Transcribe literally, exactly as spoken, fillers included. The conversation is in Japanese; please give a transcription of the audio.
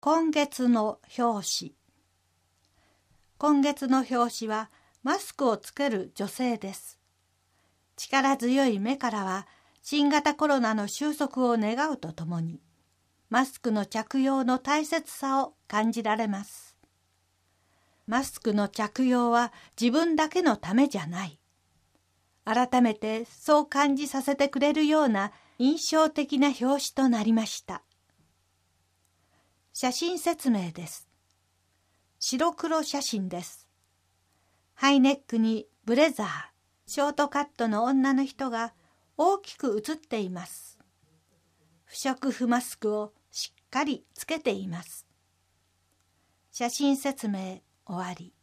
今月の表紙。今月の表紙はマスクをつける女性です。力強い目からは新型コロナの収束を願うとともに、マスクの着用の大切さを感じられます。マスクの着用は自分だけのためじゃない。改めてそう感じさせてくれるような印象的な表紙となりました。写真説明です。白黒写真です。ハイネックにブレザー、ショートカットの女の人が大きく写っています。不織布マスクをしっかりつけています。写真説明終わり。